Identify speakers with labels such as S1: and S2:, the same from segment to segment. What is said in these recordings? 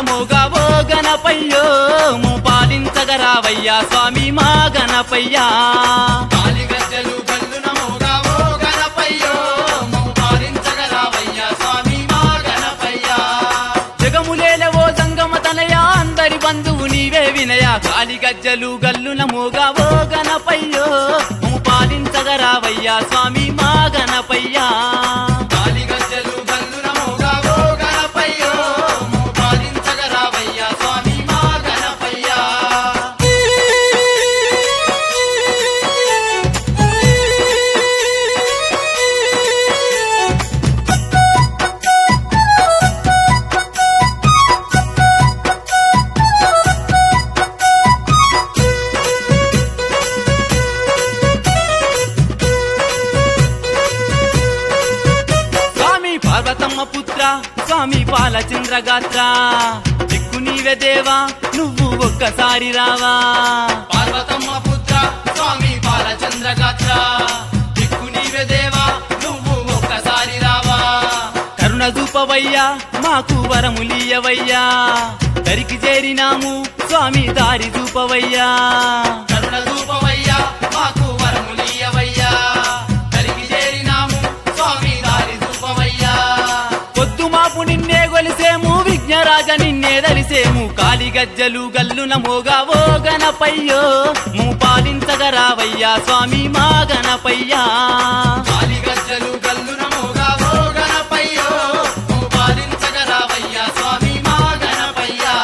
S1: మోగావో గణపయ్యో పాలించగరావయ్యా స్వామి మా గణపయ్యా
S2: కాలిగజ్జలు గల్లున మోగావో గణపయ్యో పాలించగరావయ్యా స్వామి మా గణపయ్యా
S1: జగములేలవో సంగమ తనయా అందరి బంధువు నీవే వినయా కాలిగజ్జలు గల్లున మోగావో గణపయ్యో పాలించగరావయ్యా స్వామి మా గణపయ్యా
S2: కాలిగజ్జలు గల్లున మోగావో గణపయ్యో పాలించగరావయ్యా స్వామి మా గణపయ్యా
S1: పార్వతమ్మ పుత్ర స్వామి పాలచంద్ర గాత్ర దిక్కు నీవే దేవా నువ్వు ఒక్కసారి రావా
S2: పార్వతమ్మ పుత్ర స్వామి బాలచంద్ర గాత్ర దిక్కు నీవే దేవా నువ్వు ఒక్కసారి రావా
S1: కరుణ చూపవయ్యా మాకు వరములీయవయ్యా దరికి చేరినాము స్వామి దారి చూపవయ్యా
S2: కరుణ రూపవయ్యా మాకు వరములీయవయ్యా దరికి చేరినాము స్వామి దారి రూపవయ్యా
S1: పొద్దు మాపు నిన్నే గొలిసేము విఘ్నరాజ నిన్నే దలిసేము కాలిగజ్జలు గల్లున మోగావో గణపయ్యో పాలించగరావయ్యా స్వామి మా గణపయ్యా
S2: కాలిగజ్జలు గల్లున మోగావో గణపయ్యో పాలించగరావయ్యా స్వామి మా గణపయ్యా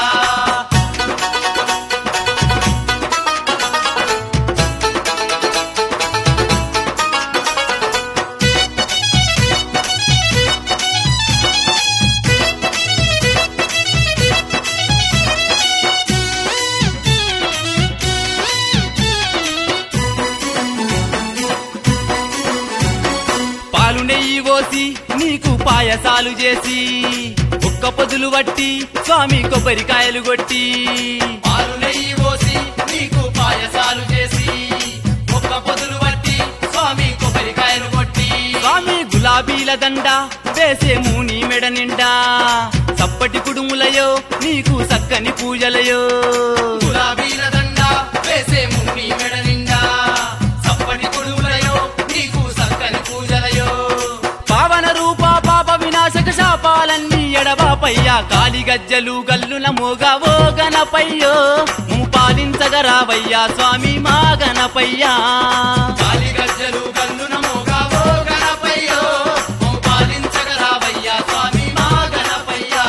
S1: పాలు నెయ్యి పోసి నీకు పాయసాలు చేసి ఒక్క పొదులు వట్టి స్వామి కొబ్బరికాయలు కొట్టి
S2: పాలు నెయ్యి పోసి నీకు పాయసాలు చేసి ఒక్క పొదులు పట్టి స్వామి కొబ్బరికాయలు కొట్టి
S1: స్వామి గులాబీల దండ వేసేము నీ మెడ నిండా చప్పటి కుడుములయో నీకు చక్కని పూజలయో
S2: గులాబీల దండ వేసేము నీ మెడ నిండా సప్పటి కొడుములయో నీకు సక్కని పూజలయో
S1: పావన రూప పాప వినాశక శాపాలన్నీ ఎడబాపయ్యా కాలిగజ్జలు గల్లున మోగావో గణపయ్యో పాలించగరావయ్యా స్వామి మా గణపయ్యా
S2: కాలిగజ్జలు గల్లున మోగావో గణపయ్యో పాలించగరావయ్యా స్వామి మా గణపయ్యా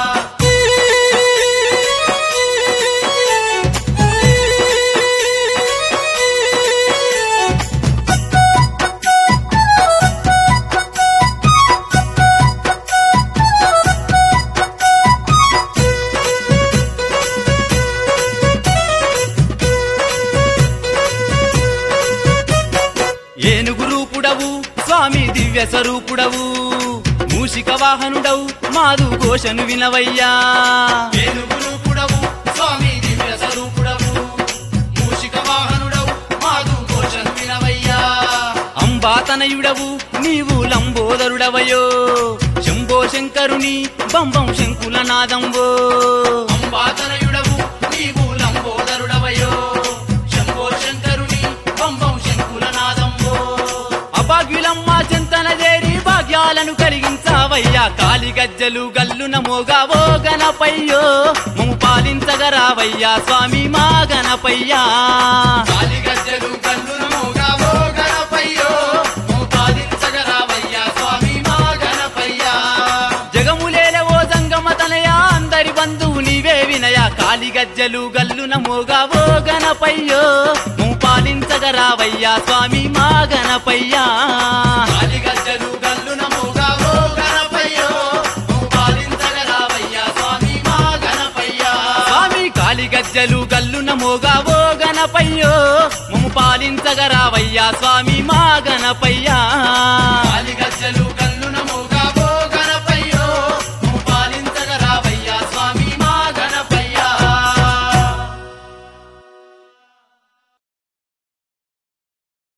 S1: ఏనుగు రూపుడవు స్వామి దివ్య స్వరూపుడవు మూషిక వాహనుడవు మాదు ఘోషను వినవయ్యా
S2: ఏనుగు రూపుడవు స్వామి దివ్య స్వరూపుడవు మూషిక వాహనుడవు మాదు ఘోషను వినవయ్యా
S1: అంబాతనయుడవు నీవు లంబోదరుడవయో శంభో శంకరుని బంబం శంకుల నాదంబో
S2: అంబాతనయుడవు నీవు లంబోదరుడవయో శంభో శంకరుని పంబం శంకుల నాదంబో
S1: అభాగ్యులమ్మ చింతన చేరి భాగ్యాలను కలిగించావయ్యా కాలిగజ్జలు గల్లున మోగావో గణపయ్యో పాలించగరావయ్యా స్వామి మా గణపయ్యా
S2: కాలిగజ్జలు గల్లున మోగావో గణపయ్యో పాలించగరావయ్యా స్వామి మా గణపయ్యా
S1: జగములేలవో సంగమ తనయా అందరి బంధువు నీవే వినయా కాలిగజ్జలు గల్లున మోగావో గణపయ్యో పాలించగరావయ్యా స్వామి మా గణపయ్యా
S2: కాలిగజ్జలు గల్లున మోగావో గణపయ్యో పాలించగరావయ్యా స్వామి మా గణపయ్యా
S1: స్వామి కాలిగజ్జలు గల్లున మోగావో గణపయ్యో పాలించగరావయ్యా స్వామి మా గణపయ్యా